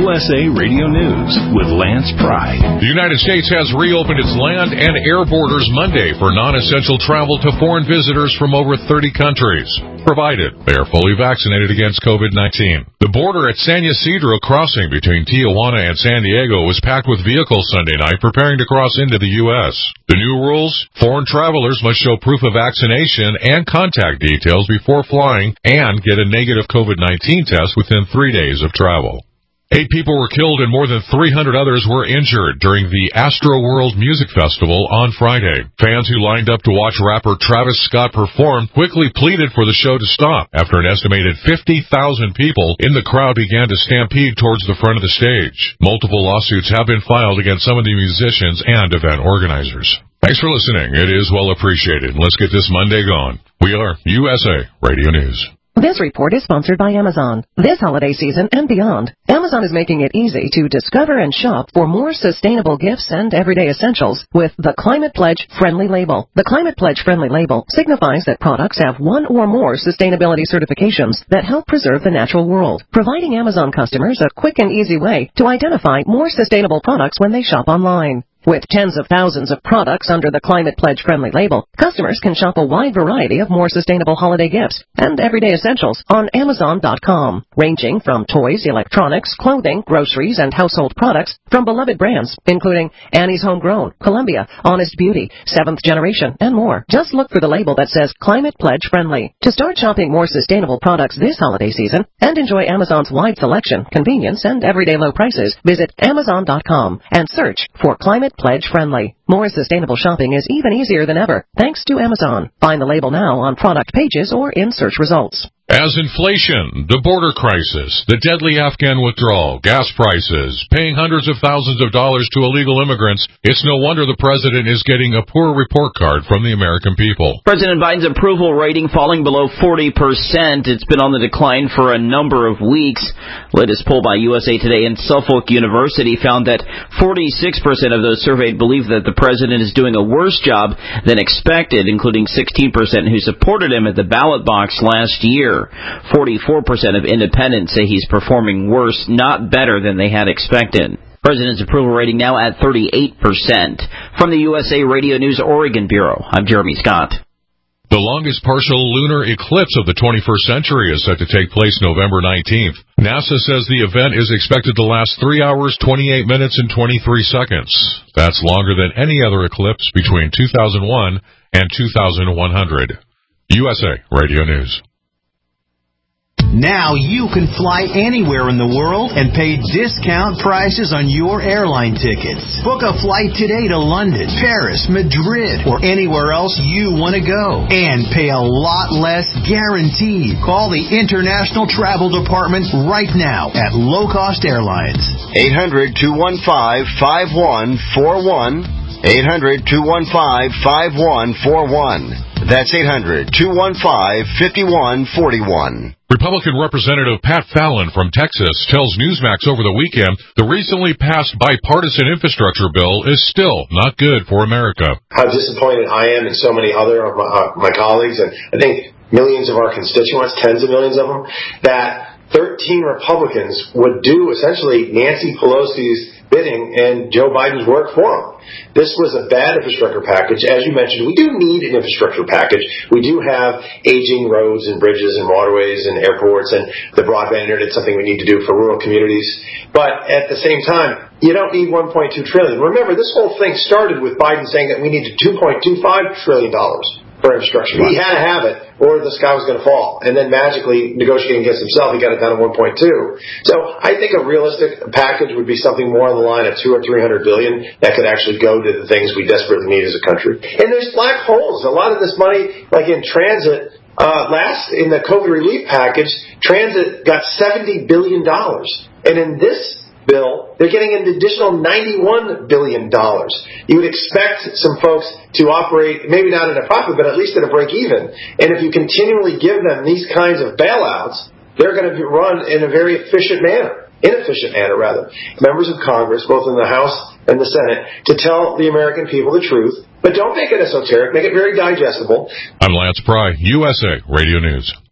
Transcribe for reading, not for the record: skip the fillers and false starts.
USA Radio News with Lance Pry. The United States has reopened its land and air borders Monday for non-essential travel to foreign visitors from over 30 countries, provided they are fully vaccinated against COVID-19. The border at San Ysidro crossing between Tijuana and San Diego was packed with vehicles Sunday night preparing to cross into the U.S. The new rules: foreign travelers must show proof of vaccination and contact details before flying and get a negative COVID-19 test within 3 days of travel. 8 people were killed and more than 300 others were injured during the Astroworld Music Festival on Friday. Fans who lined up to watch rapper Travis Scott perform quickly pleaded for the show to stop after an estimated 50,000 people in the crowd began to stampede towards the front of the stage. Multiple lawsuits have been filed against some of the musicians and event organizers. Thanks for listening. It is well appreciated. Let's get this Monday going. We are USA Radio News. This report is sponsored by Amazon. This holiday season and beyond, Amazon is making it easy to discover and shop for more sustainable gifts and everyday essentials with the Climate Pledge Friendly Label. The Climate Pledge Friendly Label signifies that products have one or more sustainability certifications that help preserve the natural world, providing Amazon customers a quick and easy way to identify more sustainable products when they shop online. With tens of thousands of products under the Climate Pledge Friendly Label, customers can shop a wide variety of more sustainable holiday gifts and everyday essentials on Amazon.com, ranging from toys, electronics, clothing, groceries, and household products from beloved brands, including Annie's Homegrown, Columbia, Honest Beauty, Seventh Generation, and more. Just look for the label that says Climate Pledge Friendly. To start shopping more sustainable products this holiday season and enjoy Amazon's wide selection, convenience, and everyday low prices, visit Amazon.com and search for Climate Pledge Friendly. More sustainable shopping is even easier than ever, thanks to Amazon. Find the label now on product pages or in search results. As inflation, the border crisis, the deadly Afghan withdrawal, gas prices, paying hundreds of thousands of dollars to illegal immigrants, it's no wonder the president is getting a poor report card from the American people. President Biden's approval rating falling below 40%. It's been on the decline for a number of weeks. Latest poll by USA Today and Suffolk University found that 46% of those surveyed believe that the president is doing a worse job than expected, including 16% who supported him at the ballot box last year. 44% of independents say he's performing worse, not better than they had expected. President's approval rating now at 38%. From the USA Radio News Oregon Bureau, I'm Jeremy Scott. The longest partial lunar eclipse of the 21st century is set to take place November 19th. NASA says the event is expected to last 3 hours, 28 minutes, and 23 seconds. That's longer than any other eclipse between 2001 and 2100. USA Radio News. Now you can fly anywhere in the world and pay discount prices on your airline tickets. Book a flight today to London, Paris, Madrid, or anywhere else you want to go. And pay a lot less guaranteed. Call the International Travel Department right now at Low Cost Airlines. 800-215-5141. 800-215-5141. That's 800-215-5141. Republican Representative Pat Fallon from Texas tells Newsmax over the weekend the recently passed bipartisan infrastructure bill is still not good for America. How disappointed I am and so many other of my colleagues, and I think millions of our constituents, tens of millions of them, that 13 Republicans would do essentially Nancy Pelosi's bidding and Joe Biden's work for them. This was a bad infrastructure package. As you mentioned, we do need an infrastructure package. We do have aging roads and bridges and waterways and airports, and the broadband internet is something we need to do for rural communities. But at the same time, you don't need $1.2 trillion. Remember, this whole thing started with Biden saying that we needed $2.25 trillion for infrastructure. He had to have it, or the sky was going to fall. And then magically, negotiating against himself, he got it down to 1.2. So I think a realistic package would be something more on the line of $200 or $300 billion that could actually go to the things we desperately need as a country. And there's black holes. A lot of this money, like in transit, in the COVID relief package, transit got $70 billion. And in this bill, they're getting an additional $91 billion. You would expect some folks to operate, maybe not at a profit, but at least at a break even. And if you continually give them these kinds of bailouts, they're going to be run in a very inefficient manner, members of Congress, both in the House and the Senate, to tell the American people the truth. But don't make it esoteric. Make it very digestible. I'm Lance Pry, USA Radio News.